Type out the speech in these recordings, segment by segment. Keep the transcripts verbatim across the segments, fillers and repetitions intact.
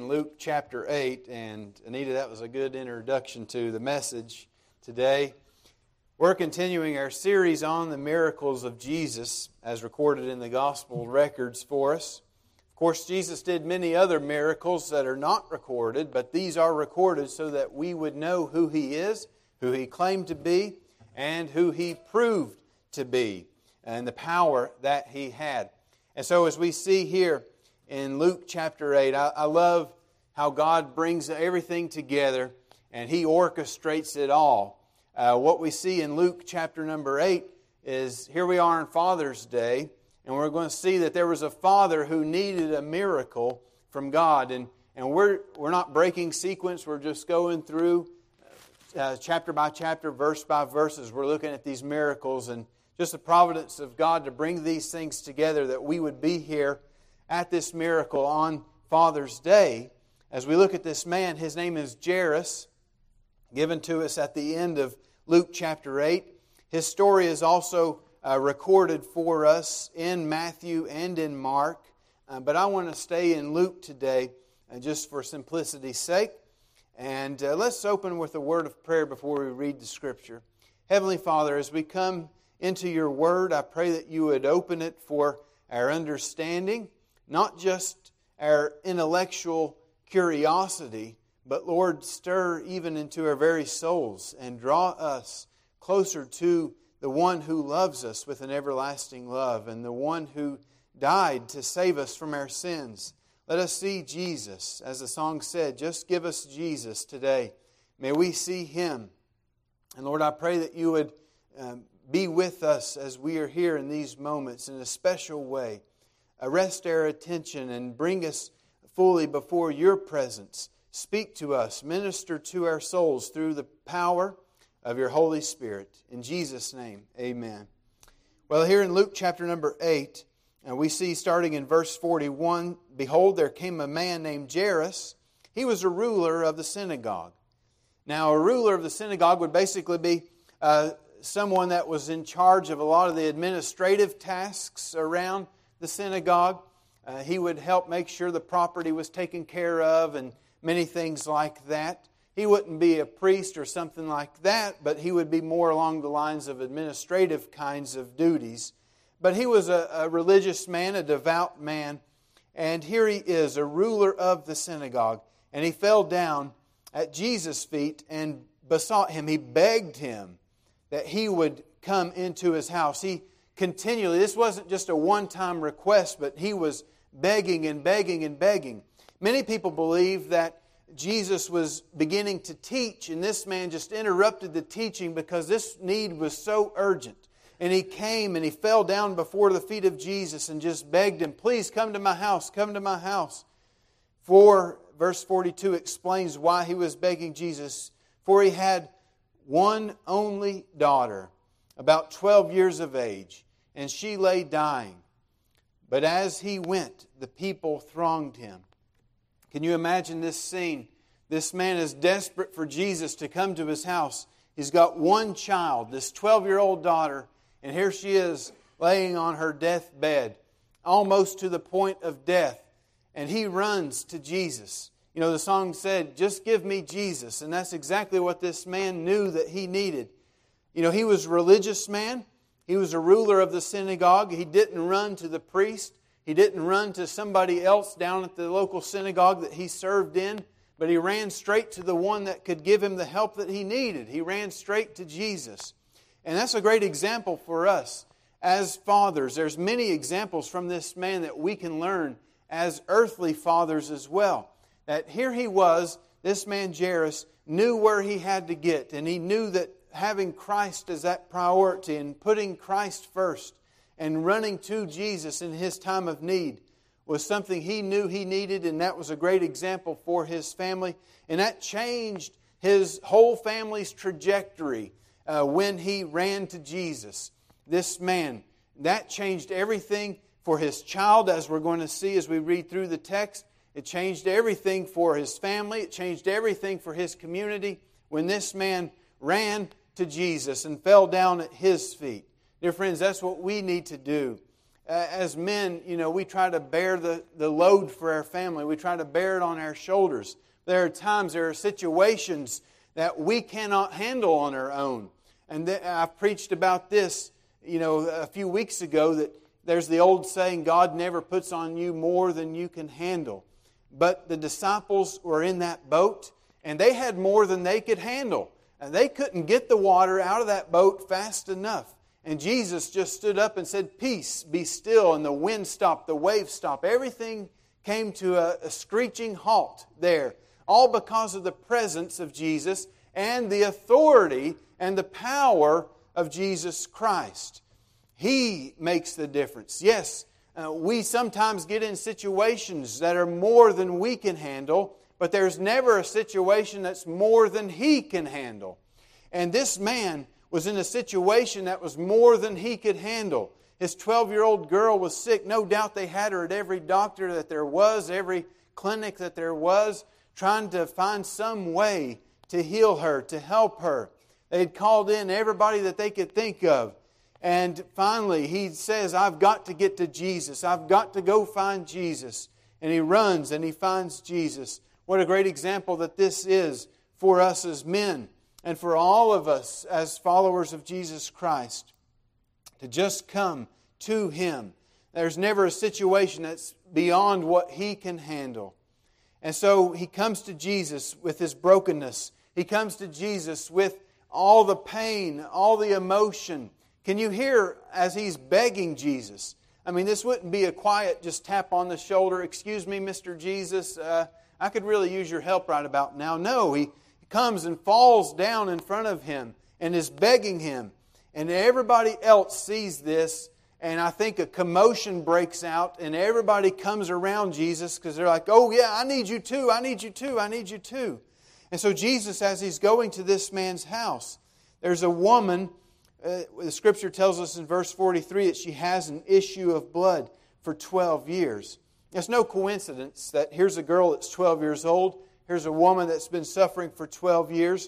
in Luke chapter eight, and Anita, that was a good introduction to the message today. We're continuing our series on the miracles of Jesus as recorded in the gospel records for us. Of course, Jesus did many other miracles that are not recorded, but these are recorded so that we would know who He is, who He claimed to be, and who He proved to be, and the power that He had. And so as we see here in Luke chapter eight, I, I love how God brings everything together and He orchestrates it all. Uh, what we see in Luke chapter number eight is here we are on Father's Day, and we're going to see that there was a father who needed a miracle from God. And, and we're, we're not breaking sequence, we're just going through uh, chapter by chapter, verse by verse, as we're looking at these miracles and just the providence of God to bring these things together that we would be here at this miracle on Father's Day. As we look at this man, his name is Jairus, given to us at the end of Luke chapter eight. His story is also uh, recorded for us in Matthew and in Mark. Uh, but I want to stay in Luke today uh, just for simplicity's sake. And uh, let's open with a word of prayer before we read the Scripture. Heavenly Father, as we come into Your Word, I pray that You would open it for our understanding, not just our intellectual curiosity, but Lord, stir even into our very souls and draw us closer to the one who loves us with an everlasting love and the one who died to save us from our sins. Let us see Jesus. As the song said, just give us Jesus today. May we see Him. And Lord, I pray that You would um, be with us as we are here in these moments in a special way. Arrest our attention and bring us fully before Your presence. Speak to us, minister to our souls through the power of Your Holy Spirit. In Jesus' name, amen. Well, here in Luke chapter number eight, uh, we see starting in verse forty-one, Behold, there came a man named Jairus. He was a ruler of the synagogue. Now, a ruler of the synagogue would basically be uh, someone that was in charge of a lot of the administrative tasks around the synagogue. Uh, he would help make sure the property was taken care of and many things like that. He wouldn't be a priest or something like that, but he would be more along the lines of administrative kinds of duties. But he was a, a religious man, a devout man, and here he is, a ruler of the synagogue. And he fell down at Jesus' feet and besought Him. He begged Him that he would come into his house. He continually, this wasn't just a one-time request, but he was begging and begging and begging. Many people believe that Jesus was beginning to teach, and this man just interrupted the teaching because this need was so urgent. And he came and he fell down before the feet of Jesus and just begged Him, please come to my house, come to my house. For, verse forty-two explains why he was begging Jesus. For he had one only daughter, about twelve years of age, and she lay dying. But as he went, the people thronged him. Can you imagine this scene? This man is desperate for Jesus to come to his house. He's got one child, this twelve-year-old daughter, and here she is laying on her deathbed, almost to the point of death. And he runs to Jesus. You know, the song said, just give me Jesus. And that's exactly what this man knew that he needed. You know, he was a religious man. He was a ruler of the synagogue. He didn't run to the priest. He didn't run to somebody else down at the local synagogue that he served in. But he ran straight to the one that could give him the help that he needed. He ran straight to Jesus. And that's a great example for us as fathers. There's many examples from this man that we can learn as earthly fathers as well. That here he was, this man Jairus, knew where he had to get. And he knew that having Christ as that priority and putting Christ first and running to Jesus in his time of need was something he knew he needed. And that was a great example for his family. And that changed his whole family's trajectory uh, when he ran to Jesus. This man, that changed everything for his child, as we're going to see as we read through the text. It changed everything for his family. It changed everything for his community when this man ran to Jesus and fell down at His feet. Dear friends, that's what we need to do Uh, as men, you know, we try to bear the, the load for our family. We try to bear it on our shoulders. There are times, there are situations that we cannot handle on our own. And th- I've preached about this, you know, a few weeks ago, that there's the old saying, God never puts on you more than you can handle. But the disciples were in that boat, and they had more than they could handle. And they couldn't get the water out of that boat fast enough. And Jesus just stood up and said, "Peace, be still." And the wind stopped, the waves stopped. Everything came to a, a screeching halt there. All because of the presence of Jesus and the authority and the power of Jesus Christ. He makes the difference. Yes, uh, we sometimes get in situations that are more than we can handle, but there's never a situation that's more than He can handle. And this man was in a situation that was more than he could handle. His twelve-year-old girl was sick. No doubt they had her at every doctor that there was, every clinic that there was, trying to find some way to heal her, to help her. They had called in everybody that they could think of. And finally, he says, "I've got to get to Jesus. I've got to go find Jesus." And he runs and he finds Jesus. What a great example that this is for us as men and for all of us as followers of Jesus Christ. To just come to Him. There's never a situation that's beyond what He can handle. And so he comes to Jesus with his brokenness. He comes to Jesus with all the pain, all the emotion. Can you hear as he's begging Jesus? I mean, this wouldn't be a quiet just tap on the shoulder. "Excuse me, Mister Jesus, uh, I could really use your help right about now." No, he comes and falls down in front of Him and is begging Him. And everybody else sees this, and I think a commotion breaks out, and everybody comes around Jesus because they're like, "Oh yeah, I need you too, I need you too, I need you too." And so Jesus, as He's going to this man's house, there's a woman. Uh, the Scripture tells us in verse forty-three that she has an issue of blood for twelve years. It's no coincidence that here's a girl that's twelve years old. Here's a woman that's been suffering for twelve years.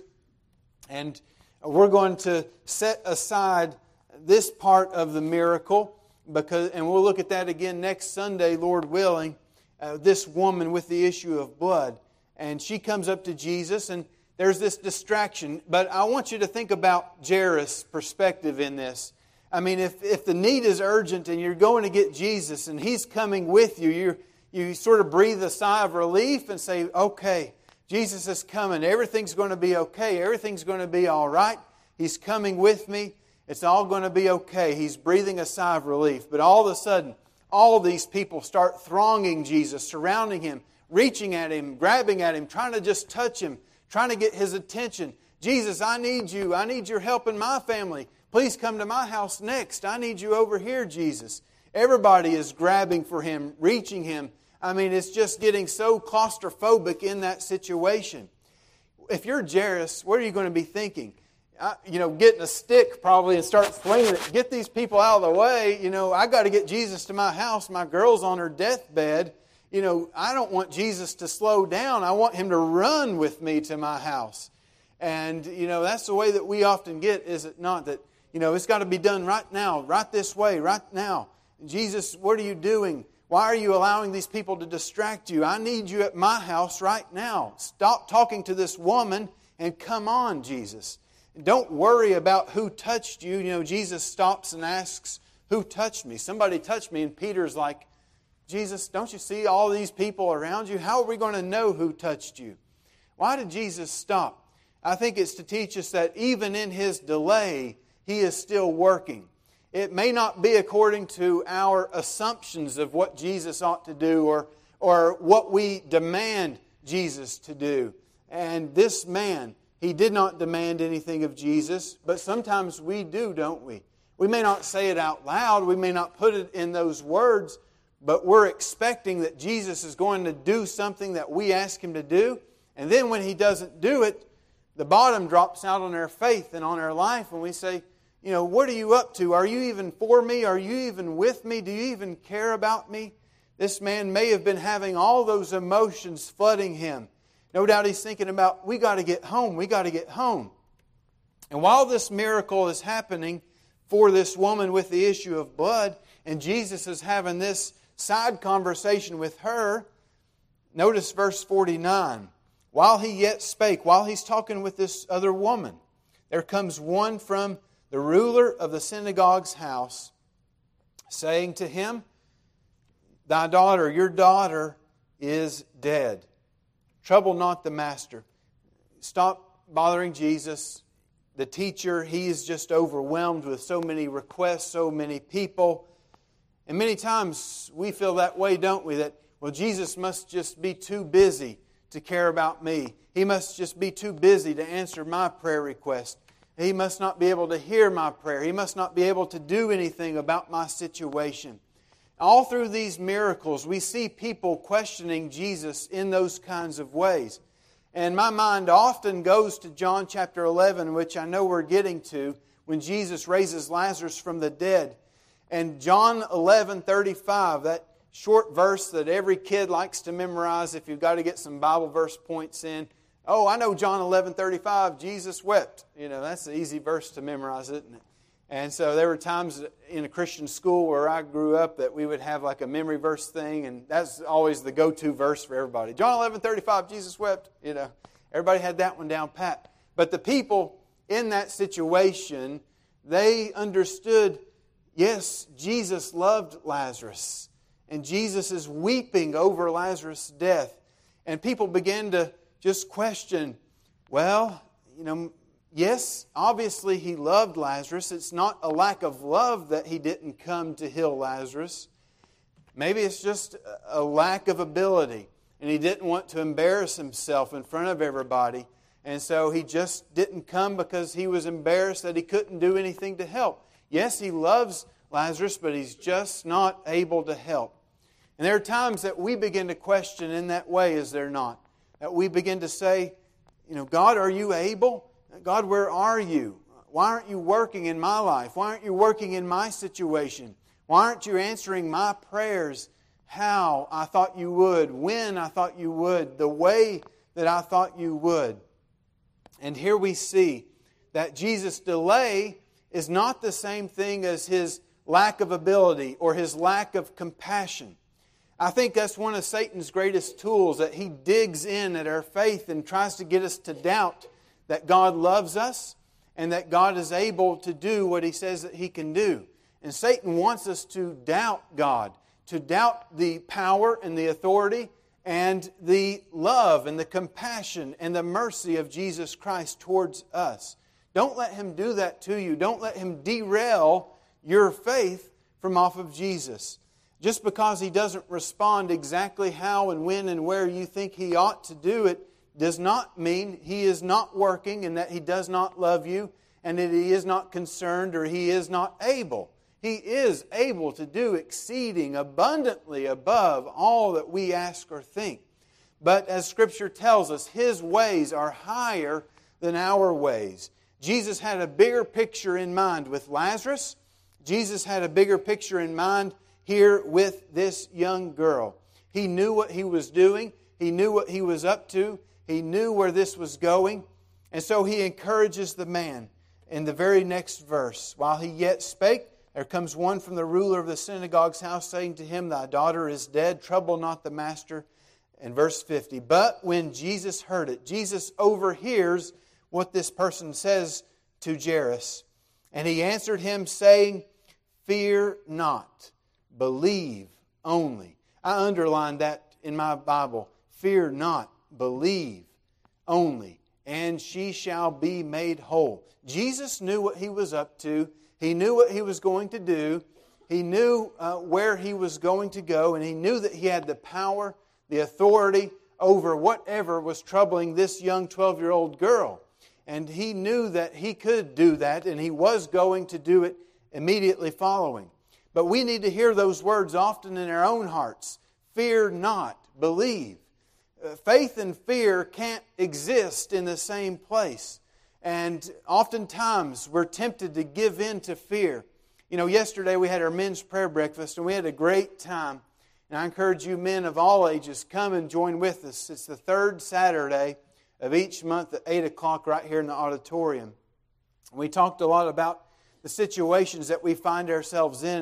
And we're going to set aside this part of the miracle, because, and we'll look at that again next Sunday, Lord willing, uh, this woman with the issue of blood. And she comes up to Jesus, and there's this distraction. But I want you to think about Jairus' perspective in this. I mean, if, if the need is urgent and you're going to get Jesus and He's coming with you, you you sort of breathe a sigh of relief and say, "Okay, Jesus is coming. Everything's going to be okay. Everything's going to be all right. He's coming with me. It's all going to be okay." He's breathing a sigh of relief. But all of a sudden, all these people start thronging Jesus, surrounding Him, reaching at Him, grabbing at Him, trying to just touch Him, trying to get His attention. "Jesus, I need you. I need your help in my family. Please come to my house next. I need you over here, Jesus." Everybody is grabbing for Him, reaching Him. I mean, it's just getting so claustrophobic in that situation. If you're Jairus, what are you going to be thinking? Uh, you know, getting a stick probably and start swinging it. Get these people out of the way. You know, I got to get Jesus to my house. My girl's on her deathbed. You know, I don't want Jesus to slow down. I want Him to run with me to my house. And, you know, that's the way that we often get, is it not? That, you know, it's got to be done right now, right this way, right now. Jesus, what are you doing? Why are you allowing these people to distract you? I need you at my house right now. Stop talking to this woman and come on, Jesus. Don't worry about who touched you. You know, Jesus stops and asks, "Who touched me?" Somebody touched me. And Peter's like, "Jesus, don't you see all these people around you? How are we going to know who touched you?" Why did Jesus stop? I think it's to teach us that even in His delay, He is still working. It may not be according to our assumptions of what Jesus ought to do or, or what we demand Jesus to do. And this man, he did not demand anything of Jesus, but sometimes we do, don't we? We may not say it out loud, we may not put it in those words, but we're expecting that Jesus is going to do something that we ask Him to do. And then when He doesn't do it, the bottom drops out on our faith and on our life, and we say, you know, what are you up to? Are you even for me? Are you even with me? Do you even care about me? This man may have been having all those emotions flooding him. No doubt he's thinking about, we got to get home. We got to get home. And while this miracle is happening for this woman with the issue of blood, And Jesus is having this side conversation with her. Notice verse forty-nine. While he yet spake, while he's talking with this other woman, there comes one from the ruler of the synagogue's house, saying to him, Thy daughter, your daughter is dead. Trouble not the master. Stop bothering Jesus. The teacher, he is just overwhelmed with so many requests, so many people. And many times we feel that way, don't we? That, well, Jesus must just be too busy to care about me. He must just be too busy to answer my prayer request. He must not be able to hear my prayer. He must not be able to do anything about my situation. All through these miracles, we see people questioning Jesus in those kinds of ways. And my mind often goes to John chapter eleven, which I know we're getting to, when Jesus raises Lazarus from the dead. And John eleven thirty-five, that short verse that every kid likes to memorize if you've got to get some Bible verse points in. Oh, I know John eleven thirty-five, Jesus wept. You know, that's an easy verse to memorize, isn't it? And so there were times in a Christian school where I grew up that we would have like a memory verse thing, and that's always the go-to verse for everybody. John eleven thirty-five, Jesus wept. You know, everybody had that one down pat. But the people in that situation, they understood, yes, Jesus loved Lazarus. And Jesus is weeping over Lazarus' death. And people began to just question, well, you know, yes, obviously he loved Lazarus. It's not a lack of love that he didn't come to heal Lazarus. Maybe it's just a lack of ability. And he didn't want to embarrass himself in front of everybody. And so he just didn't come because he was embarrassed that he couldn't do anything to help. Yes, he loves Lazarus, but he's just not able to help. And there are times that we begin to question in that way, is there not? That we begin to say, you know, God, are you able? God, where are you? Why aren't you working in my life? Why aren't you working in my situation? Why aren't you answering my prayers how I thought you would, when I thought you would, the way that I thought you would? And here we see that Jesus' delay is not the same thing as His lack of ability or His lack of compassion. I think that's one of Satan's greatest tools, that he digs in at our faith and tries to get us to doubt that God loves us and that God is able to do what He says that He can do. And Satan wants us to doubt God, to doubt the power and the authority and the love and the compassion and the mercy of Jesus Christ towards us. Don't let him do that to you. Don't let him derail your faith from off of Jesus. Just because He doesn't respond exactly how and when and where you think He ought to do it does not mean He is not working and that He does not love you and that He is not concerned or He is not able. He is able to do exceeding abundantly above all that we ask or think. But as Scripture tells us, His ways are higher than our ways. Jesus had a bigger picture in mind with Lazarus. Jesus had a bigger picture in mind here with this young girl. He knew what He was doing. He knew what He was up to. He knew where this was going. And so He encourages the man in the very next verse. While he yet spake, there comes one from the ruler of the synagogue's house, saying to him, Thy daughter is dead. Trouble not the master. And verse fifty. But when Jesus heard it, Jesus overhears what this person says to Jairus. And He answered him, saying, Fear not. Believe only. I underlined that in my Bible. Fear not, believe only, and she shall be made whole. Jesus knew what He was up to. He knew what He was going to do. He knew uh, where He was going to go, and He knew that He had the power, the authority over whatever was troubling this young twelve-year-old girl. And He knew that He could do that, and He was going to do it immediately following. But we need to hear those words often in our own hearts. Fear not, believe. Uh, faith and fear can't exist in the same place. And oftentimes we're tempted to give in to fear. You know, yesterday we had our men's prayer breakfast and we had a great time. And I encourage you men of all ages, come and join with us. It's the third Saturday of each month at eight o'clock right here in the auditorium. We talked a lot about the situations that we find ourselves in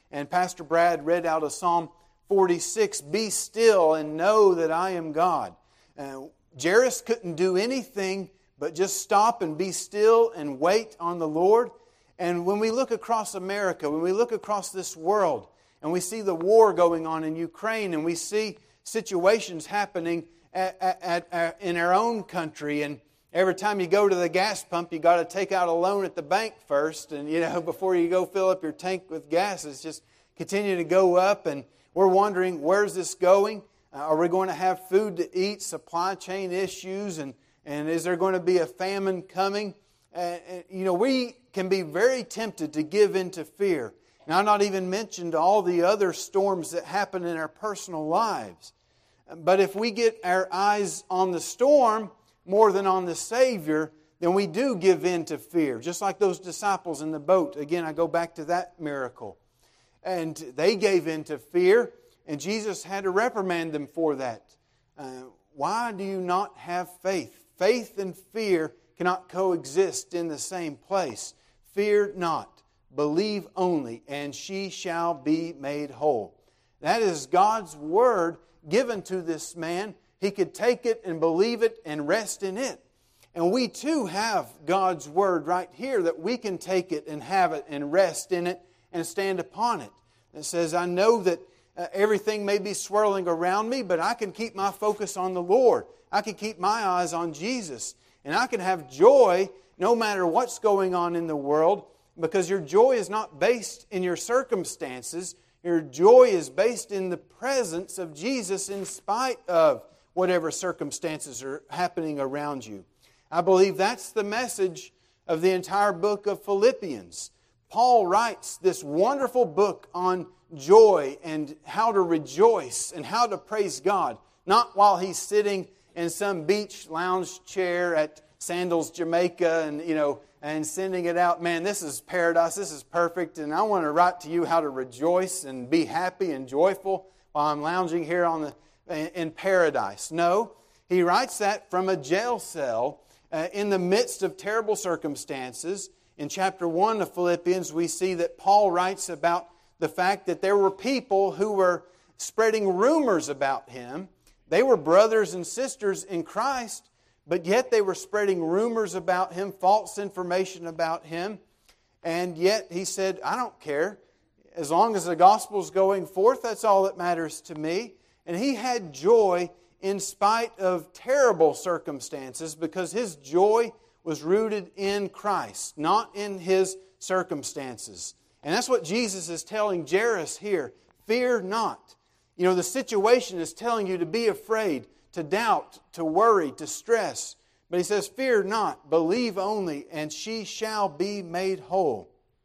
And Pastor Brad read out of Psalm forty-six, "Be still and know that I am God." Uh, Jairus couldn't do anything but just stop and be still and wait on the Lord. And when we look across America, when we look across this world, and we see the war going on in Ukraine, and we see situations happening at, at, at, in our own country, and every time you go to the gas pump, you got to take out a loan at the bank first, and you know before you go fill up your tank with gas, it's just continue to go up, and we're wondering, where's this going? Uh, are we going to have food to eat? Supply chain issues, and and is there going to be a famine coming? Uh, and, you know, we can be very tempted to give in to fear. And I've not even mentioned all the other storms that happen in our personal lives. But if we get our eyes on the storm more than on the Savior, then we do give in to fear. Just like those disciples in the boat. Again, I go back to that miracle. And they gave in to fear, and Jesus had to reprimand them for that. Uh, why do you not have faith? Faith and fear cannot coexist in the same place. Fear not, believe only, and she shall be made whole. That is God's word given to this man. He could take it and believe it and rest in it. And we too have God's word right here that we can take it and have it and rest in it and stand upon it. It says, I know that uh, everything may be swirling around me, but I can keep my focus on the Lord. I can keep my eyes on Jesus. And I can have joy no matter what's going on in the world, because your joy is not based in your circumstances. Your joy is based in the presence of Jesus in spite of whatever circumstances are happening around you. I believe that's the message of the entire book of Philippians. Paul writes this wonderful book on joy and how to rejoice and how to praise God, not while he's sitting in some beach lounge chair at Sandals, Jamaica, and you know, and sending it out. Man, this is paradise. This is perfect, and I want to write to you how to rejoice and be happy and joyful while I'm lounging here on the in paradise. No, he writes that from a jail cell uh, in the midst of terrible circumstances. In chapter one of Philippians, we see that Paul writes about the fact that there were people who were spreading rumors about him. They were brothers and sisters in Christ, but yet they were spreading rumors about him, false information about him. And yet he said, I don't care. As long as the gospel's going forth, that's all that matters to me. And he had joy in spite of terrible circumstances, because his joy was rooted in Christ, not in his circumstances. And that's what Jesus is telling Jairus here. Fear not. You know, the situation is telling you to be afraid, to doubt, to worry, to stress. But he says, fear not, believe only, and she shall be made whole.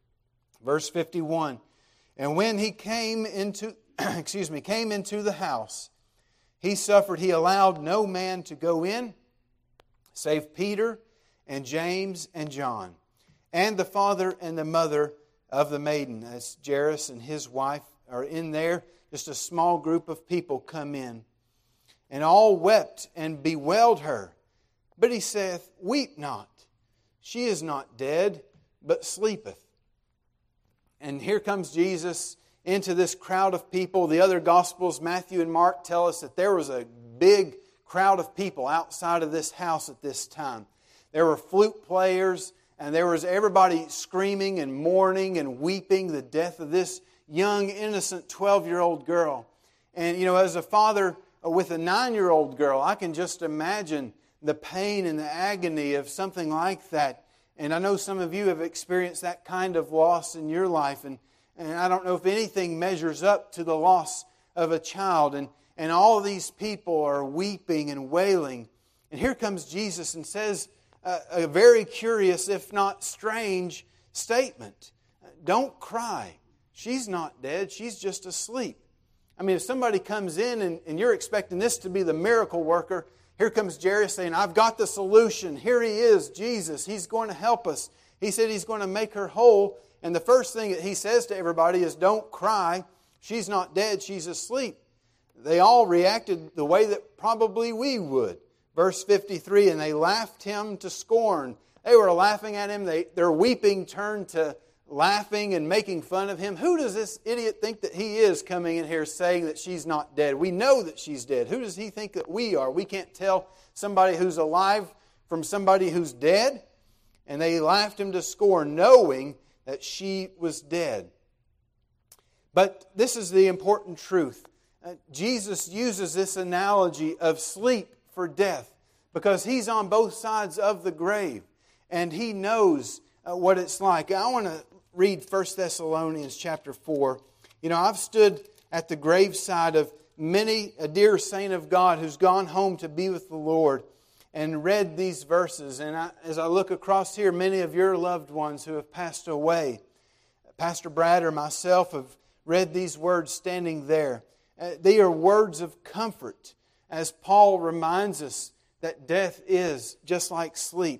Verse fifty-one, and when he came into, excuse me, came into the house, he suffered, he allowed no man to go in, save Peter and James and John, and the father and the mother of the maiden. That's Jairus and his wife are in there. Just a small group of people come in. And all wept and bewailed her. But he saith, weep not. She is not dead, but sleepeth. And here comes Jesus into this crowd of people. The other Gospels, Matthew and Mark, tell us that there was a big crowd of people outside of this house at this time. There were flute players, and there was everybody screaming and mourning and weeping the death of this young, innocent twelve-year-old girl. And, you know, as a father with a nine-year-old girl, I can just imagine the pain and the agony of something like that. And I know some of you have experienced that kind of loss in your life. And, and I don't know if anything measures up to the loss of a child. And, and all of these people are weeping and wailing. And here comes Jesus and says a, a very curious, if not strange, statement. Don't cry. She's not dead. She's just asleep. I mean, if somebody comes in and, and you're expecting this to be the miracle worker, here comes Jairus saying, I've got the solution. Here he is, Jesus. He's going to help us. He said he's going to make her whole. And the first thing that he says to everybody is, don't cry. She's not dead. She's asleep. They all reacted the way that probably we would. Verse fifty-three, and they laughed him to scorn. They were laughing at him. They, their weeping turned to laughing and making fun of him. Who does this idiot think that he is coming in here saying that she's not dead? We know that she's dead. Who does he think that we are? We can't tell somebody who's alive from somebody who's dead. And they laughed him to scorn, knowing that she was dead. But this is the important truth. Uh, Jesus uses this analogy of sleep for death because He's on both sides of the grave and He knows uh, what it's like. I want to read First Thessalonians chapter four. You know, I've stood at the graveside of many a dear saint of God who's gone home to be with the Lord and read these verses. And I, as I look across here, many of your loved ones who have passed away, Pastor Brad or myself have read these words standing there. Uh, they are words of comfort as Paul reminds us that death is just like sleep.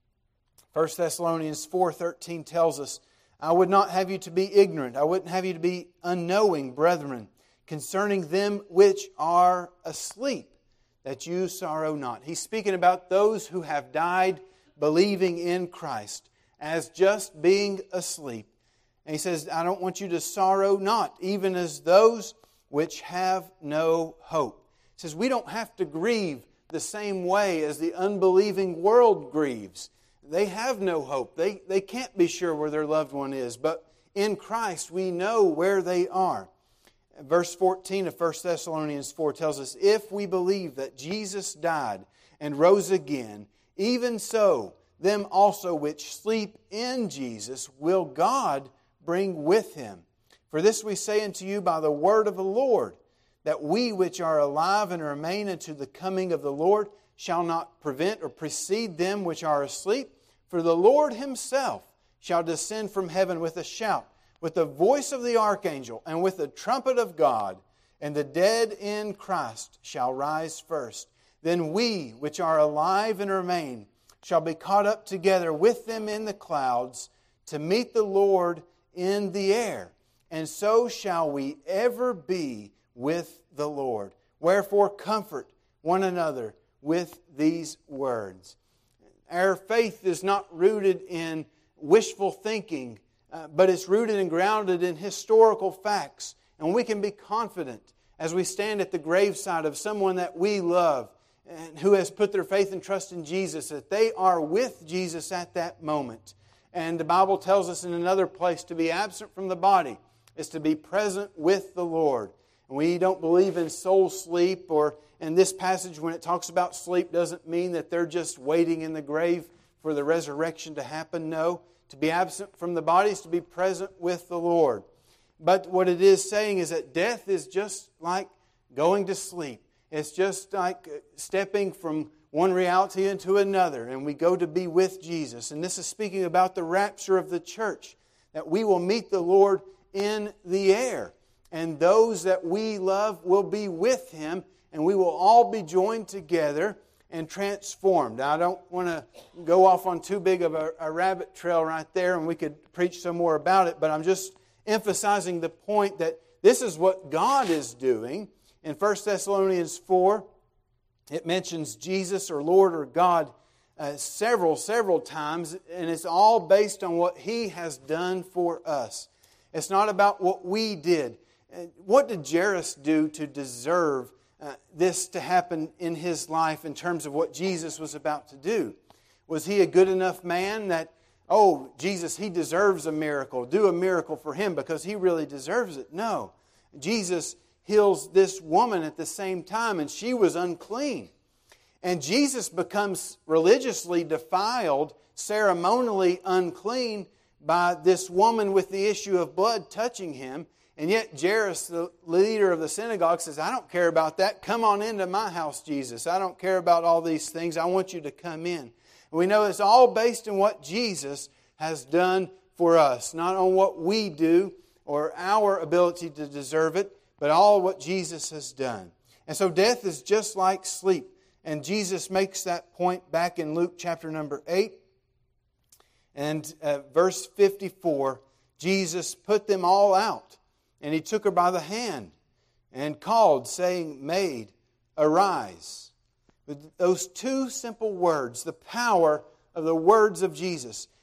First Thessalonians four thirteen tells us, I would not have you to be ignorant. I wouldn't have you to be unknowing, brethren, concerning them which are asleep, that you sorrow not. He's speaking about those who have died believing in Christ as just being asleep. And he says, I don't want you to sorrow not, even as those which have no hope. He says, we don't have to grieve the same way as the unbelieving world grieves. They have no hope. They, they can't be sure where their loved one is. But in Christ, we know where they are. Verse fourteen of First Thessalonians four tells us, if we believe that Jesus died and rose again, even so, them also which sleep in Jesus will God bring with Him. For this we say unto you by the word of the Lord, that we which are alive and remain unto the coming of the Lord shall not prevent or precede them which are asleep. For the Lord Himself shall descend from heaven with a shout, with the voice of the archangel, and with the trumpet of God, and the dead in Christ shall rise first. Then we which are alive and remain shall be caught up together with them in the clouds to meet the Lord in the air. And so shall we ever be with the Lord. Wherefore comfort one another with these words. Our faith is not rooted in wishful thinking, uh, but it's rooted and grounded in historical facts. And we can be confident as we stand at the graveside of someone that we love and who has put their faith and trust in Jesus, that they are with Jesus at that moment. And the Bible tells us in another place to be absent from the body is to be present with the Lord. And we don't believe in soul sleep, or in this passage when it talks about sleep doesn't mean that they're just waiting in the grave for the resurrection to happen. No, to be absent from the body is to be present with the Lord. But what it is saying is that death is just like going to sleep. It's just like stepping from one reality into another, and we go to be with Jesus. And this is speaking about the rapture of the church, that we will meet the Lord in the air. And those that we love will be with Him, and we will all be joined together and transformed. Now, I don't want to go off on too big of a, a rabbit trail right there, and we could preach some more about it, but I'm just emphasizing the point that this is what God is doing. In First Thessalonians four, it mentions Jesus or Lord or God uh, several, several times, and it's all based on what He has done for us. It's not about what we did. What did Jairus do to deserve uh, this to happen in his life in terms of what Jesus was about to do? Was he a good enough man that, oh, Jesus, He deserves a miracle. Do a miracle for Him because He really deserves it? No. Jesus heals this woman at the same time, and she was unclean. And Jesus becomes religiously defiled, ceremonially unclean by this woman with the issue of blood touching Him. And yet Jairus, the leader of the synagogue, says, I don't care about that. Come on into my house, Jesus. I don't care about all these things. I want you to come in. And we know it's all based on what Jesus has done for us, not on what we do or our ability to deserve it, but all what Jesus has done. And so death is just like sleep. And Jesus makes that point back in Luke chapter number eight. And uh, verse fifty-four, Jesus put them all out. And He took her by the hand and called, saying, Maid, arise. With those two simple words, the power of the words of Jesus.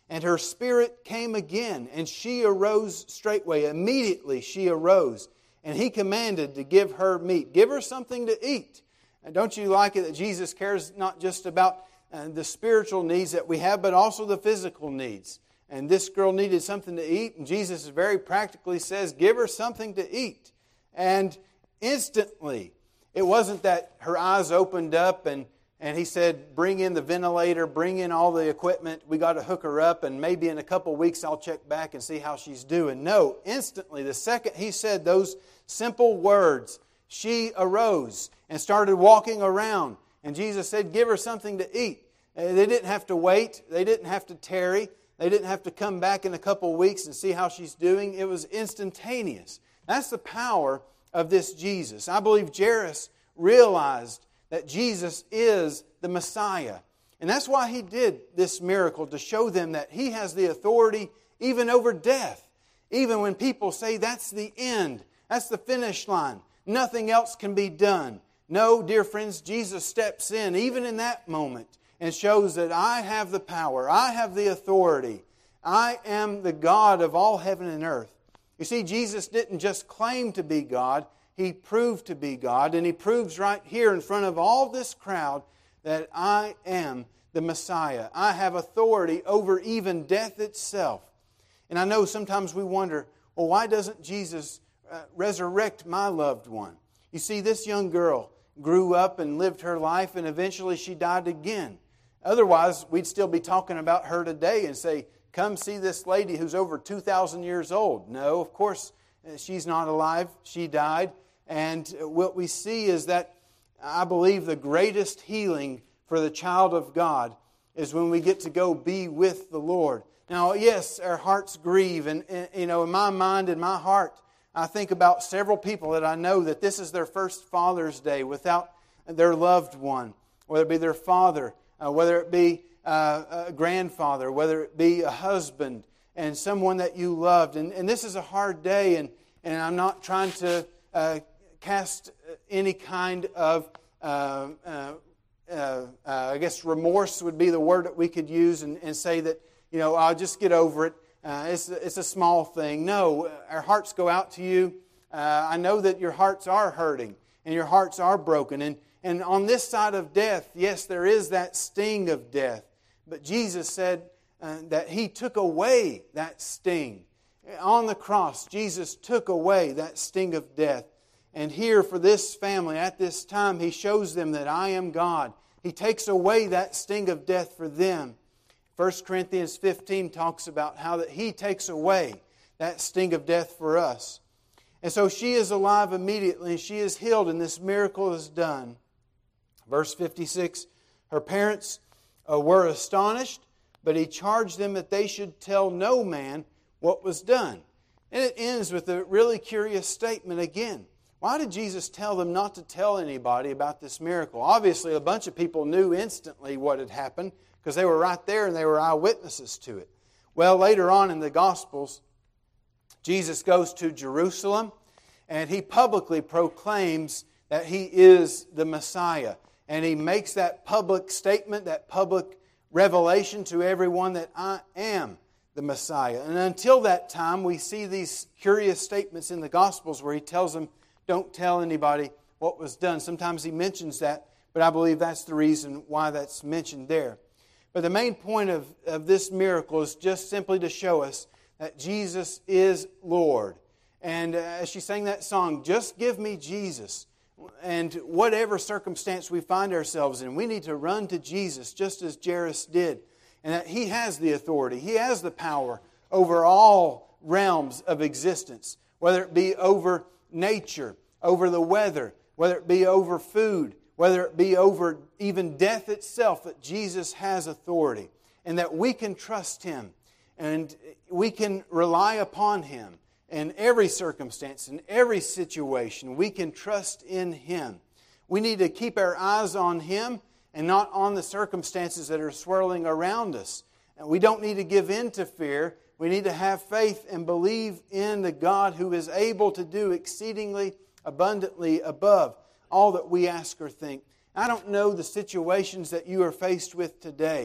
And her spirit came again, and she arose straightway. Immediately she arose, and he commanded to give her meat. Give her something to eat. And don't you like it that Jesus cares not just about uh, the spiritual needs that we have, but also the physical needs? And this girl needed something to eat, and Jesus very practically says, give her something to eat. And instantly, it wasn't that her eyes opened up and And he said, bring in the ventilator, bring in all the equipment. We got to hook her up, and maybe in a couple of weeks I'll check back and see how she's doing. No, instantly, the second he said those simple words, she arose and started walking around. And Jesus said, give her something to eat. They didn't have to wait. They didn't have to tarry. They didn't have to come back in a couple of weeks and see how she's doing. It was instantaneous. That's the power of this Jesus. I believe Jairus realized that Jesus is the Messiah. And that's why he did this miracle, to show them that he has the authority even over death. Even when people say that's the end, that's the finish line, nothing else can be done. No, dear friends, Jesus steps in even in that moment and shows that I have the power, I have the authority. I am the God of all heaven and earth. You see, Jesus didn't just claim to be God, He proved to be God, and He proves right here in front of all this crowd that I am the Messiah. I have authority over even death itself. And I know sometimes we wonder, well, why doesn't Jesus uh, resurrect my loved one? You see, this young girl grew up and lived her life, and eventually she died again. Otherwise, we'd still be talking about her today and say, come see this lady who's over two thousand years old. No, of course, she's not alive. She died. And what we see is that I believe the greatest healing for the child of God is when we get to go be with the Lord. Now, yes, our hearts grieve. And, and you know, in my mind and my heart, I think about several people that I know that this is their first Father's Day without their loved one, whether it be their father, uh, whether it be uh, a grandfather, whether it be a husband, and someone that you loved. And, and this is a hard day, and, and I'm not trying to uh, cast any kind of, uh, uh, uh, I guess remorse would be the word that we could use, and, and say that, you know, I'll just get over it. Uh, it's, it's a small thing. No, our hearts go out to you. Uh, I know that your hearts are hurting and your hearts are broken. And, and on this side of death, yes, there is that sting of death. But Jesus said uh, that He took away that sting. On the cross, Jesus took away that sting of death. And here for this family at this time, He shows them that I am God. He takes away that sting of death for them. First Corinthians fifteen talks about how that He takes away that sting of death for us. And so she is alive immediately, and she is healed, and this miracle is done. Verse fifty-six, her parents uh, were astonished, but He charged them that they should tell no man what was done. And it ends with a really curious statement again. Why did Jesus tell them not to tell anybody about this miracle? Obviously, a bunch of people knew instantly what had happened, because they were right there and they were eyewitnesses to it. Well, later on in the Gospels, Jesus goes to Jerusalem and He publicly proclaims that He is the Messiah. And He makes that public statement, that public revelation to everyone that I am the Messiah. And until that time, we see these curious statements in the Gospels where He tells them, don't tell anybody what was done. Sometimes He mentions that, but I believe that's the reason why that's mentioned there. But the main point of, of this miracle is just simply to show us that Jesus is Lord. And uh, as she sang that song, just give me Jesus. And whatever circumstance we find ourselves in, we need to run to Jesus just as Jairus did. And that He has the authority. He has the power over all realms of existence. Whether it be over nature, over the weather, whether it be over food, whether it be over even death itself, that Jesus has authority and that we can trust Him and we can rely upon Him in every circumstance, in every situation. We can trust in Him. We need to keep our eyes on Him and not on the circumstances that are swirling around us. And we don't need to give in to fear. We need to have faith and believe in the God who is able to do exceedingly abundantly above all that we ask or think. I don't know the situations that you are faced with today.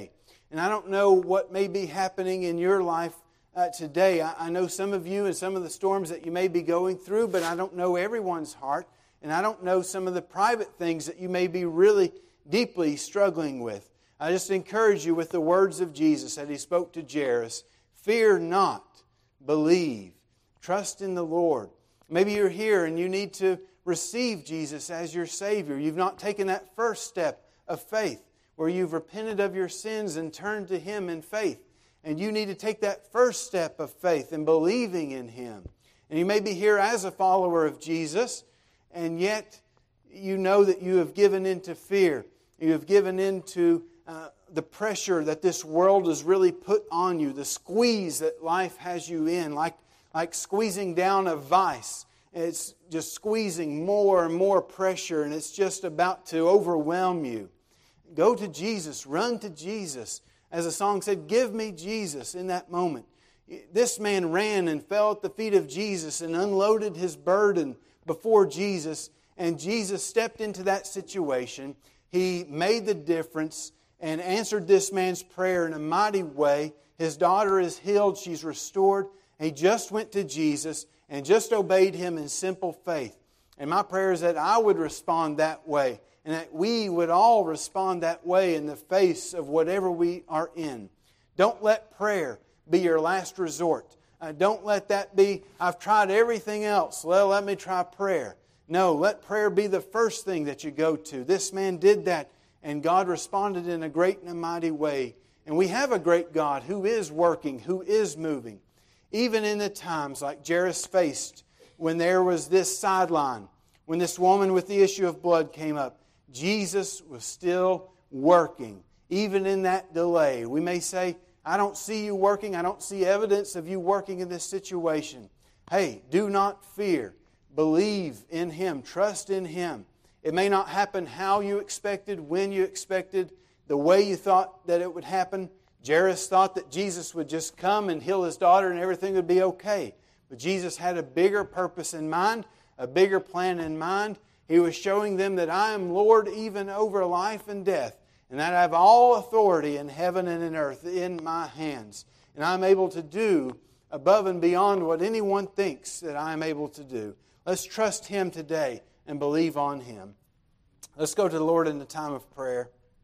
And I don't know what may be happening in your life uh, today. I, I know some of you and some of the storms that you may be going through, but I don't know everyone's heart. And I don't know some of the private things that you may be really deeply struggling with. I just encourage you with the words of Jesus that He spoke to Jairus. Fear not, believe, trust in the Lord. Maybe you're here and you need to receive Jesus as your Savior. You've not taken that first step of faith where you've repented of your sins and turned to Him in faith. And you need to take that first step of faith in believing in Him. And you may be here as a follower of Jesus, and yet you know that you have given into fear. You have given into uh, the pressure that this world has really put on you, the squeeze that life has you in, like, like squeezing down a vice. It's just squeezing more and more pressure, and it's just about to overwhelm you. Go to Jesus. Run to Jesus. As the song said, give me Jesus in that moment. This man ran and fell at the feet of Jesus and unloaded his burden before Jesus. And Jesus stepped into that situation. He made the difference and answered this man's prayer in a mighty way. His daughter is healed. She's restored. He just went to Jesus and just obeyed Him in simple faith. And my prayer is that I would respond that way, and that we would all respond that way in the face of whatever we are in. Don't let prayer be your last resort. Uh, don't let that be, I've tried everything else. Well, let me try prayer. No, let prayer be the first thing that you go to. This man did that, and God responded in a great and a mighty way. And we have a great God who is working, who is moving. Even in the times like Jairus faced when there was this sideline, when this woman with the issue of blood came up, Jesus was still working, even in that delay. We may say, I don't see you working. I don't see evidence of you working in this situation. Hey, do not fear. Believe in Him. Trust in Him. It may not happen how you expected, when you expected, the way you thought that it would happen. Jairus thought that Jesus would just come and heal his daughter and everything would be okay. But Jesus had a bigger purpose in mind, a bigger plan in mind. He was showing them that I am Lord even over life and death, and that I have all authority in heaven and in earth in my hands. And I'm able to do above and beyond what anyone thinks that I am able to do. Let's trust Him today and believe on Him. Let's go to the Lord in the time of prayer.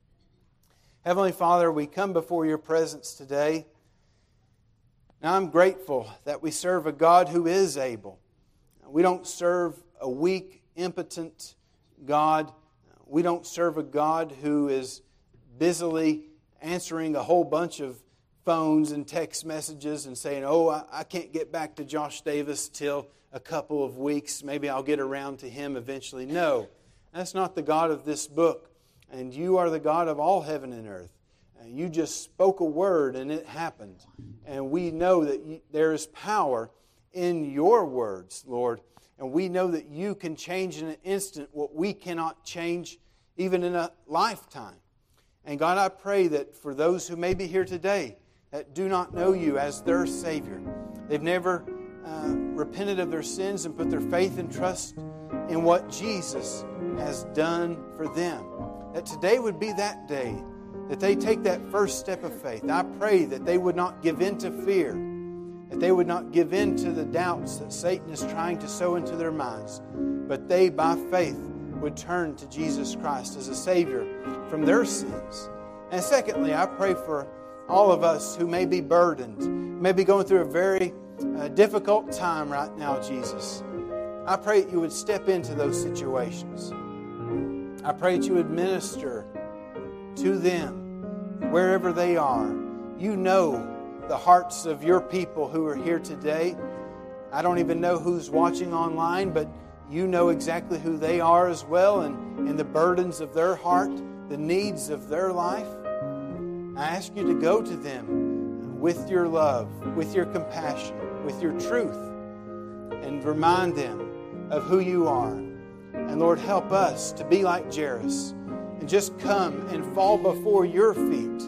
Heavenly Father, we come before Your presence today. Now I'm grateful that we serve a God who is able. We don't serve a weak, impotent God. We don't serve a God who is busily answering a whole bunch of phones and text messages and saying, oh, I, I can't get back to Josh Davis till a couple of weeks. Maybe I'll get around to him eventually. No, that's not the God of this book. And You are the God of all heaven and earth. And You just spoke a word and it happened. And we know that you, there is power in Your words, Lord. And we know that You can change in an instant what we cannot change even in a lifetime. And God, I pray that for those who may be here today that do not know You as their Savior, they've never uh, repented of their sins and put their faith and trust in what Jesus has done for them, that today would be that day that they take that first step of faith. I pray that they would not give in to fear, that they would not give in to the doubts that Satan is trying to sow into their minds, but they, by faith, would turn to Jesus Christ as a Savior from their sins. And secondly, I pray for all of us who may be burdened, may be going through a very uh, difficult time right now, Jesus. I pray that You would step into those situations. I pray that You would minister to them wherever they are. You know the hearts of Your people who are here today. I don't even know who's watching online, but You know exactly who they are as well, and, and the burdens of their heart, the needs of their life. I ask You to go to them with Your love, with Your compassion, with Your truth, and remind them of who You are. And Lord, help us to be like Jairus and just come and fall before Your feet,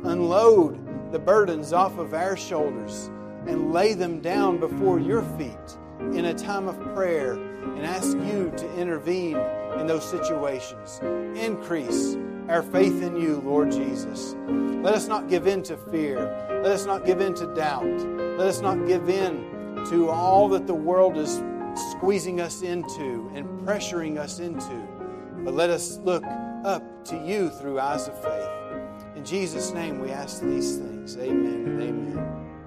unload the burdens off of our shoulders and lay them down before Your feet in a time of prayer and ask You to intervene in those situations. Increase our faith in You, Lord Jesus. Let us not give in to fear. Let us not give in to doubt. Let us not give in to all that the world is squeezing us into and pressuring us into. But let us look up to you through eyes of faith. In Jesus' name we ask these things. Amen and amen.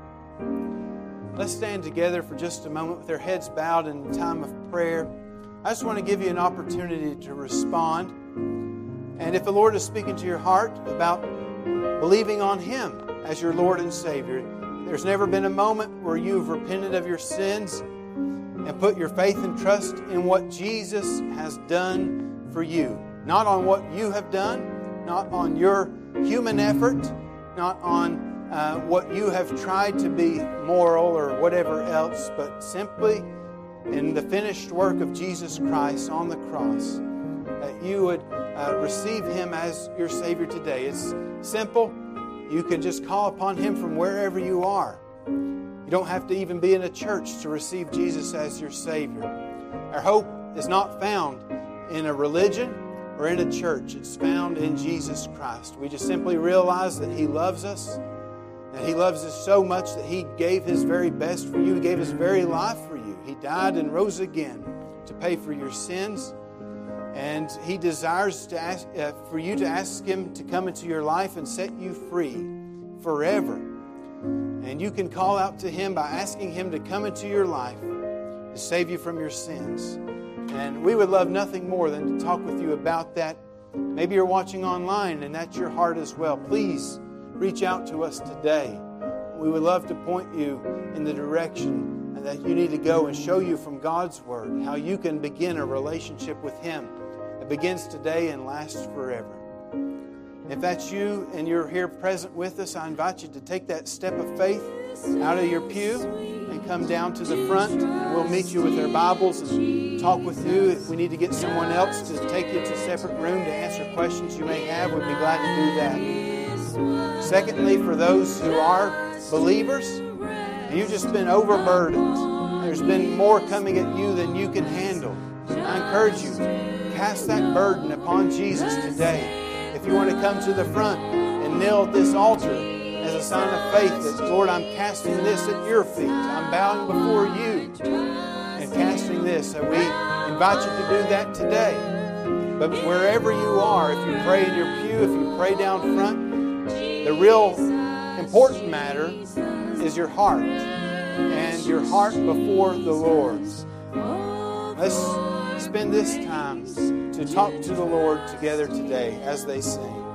Let's stand together for just a moment with our heads bowed in a time of prayer. I just want to give you an opportunity to respond. And if the Lord is speaking to your heart about believing on Him as your Lord and Savior, there's never been a moment where you've repented of your sins and put your faith and trust in what Jesus has done for you. Not on what you have done, not on your human effort, not on uh, what you have tried to be moral or whatever else, but simply in the finished work of Jesus Christ on the cross, that you would uh, receive Him as your Savior today. It's simple. You can just call upon Him from wherever you are. You don't have to even be in a church to receive Jesus as your Savior. Our hope is not found in a religion or in a church. It's found in Jesus Christ. We just simply realize that He loves us, and He loves us so much that He gave His very best for you. He gave His very life for you. He died and rose again to pay for your sins. And He desires to ask, uh, for you to ask Him to come into your life and set you free forever. And you can call out to Him by asking Him to come into your life to save you from your sins. And we would love nothing more than to talk with you about that. Maybe you're watching online and that's your heart as well. Please reach out to us today. We would love to point you in the direction that you need to go and show you from God's Word how you can begin a relationship with Him. It begins today and lasts forever. If that's you and you're here present with us, I invite you to take that step of faith out of your pew and come down to the front. We'll meet you with our Bibles and talk with you. If we need to get someone else to take you to a separate room to answer questions you may have, we'd be glad to do that. Secondly, for those who are believers and you've just been overburdened, there's been more coming at you than you can handle, I encourage you, cast that burden upon Jesus today. If you want to come to the front and kneel at this altar as a sign of faith that, Lord, I'm casting this at your feet. I'm bowing before you and casting this. So we invite you to do that today. But wherever you are, if you pray in your pew, if you pray down front, the real important matter is your heart and your heart before the Lord. Let's spend this time to talk to the Lord together today as they sing.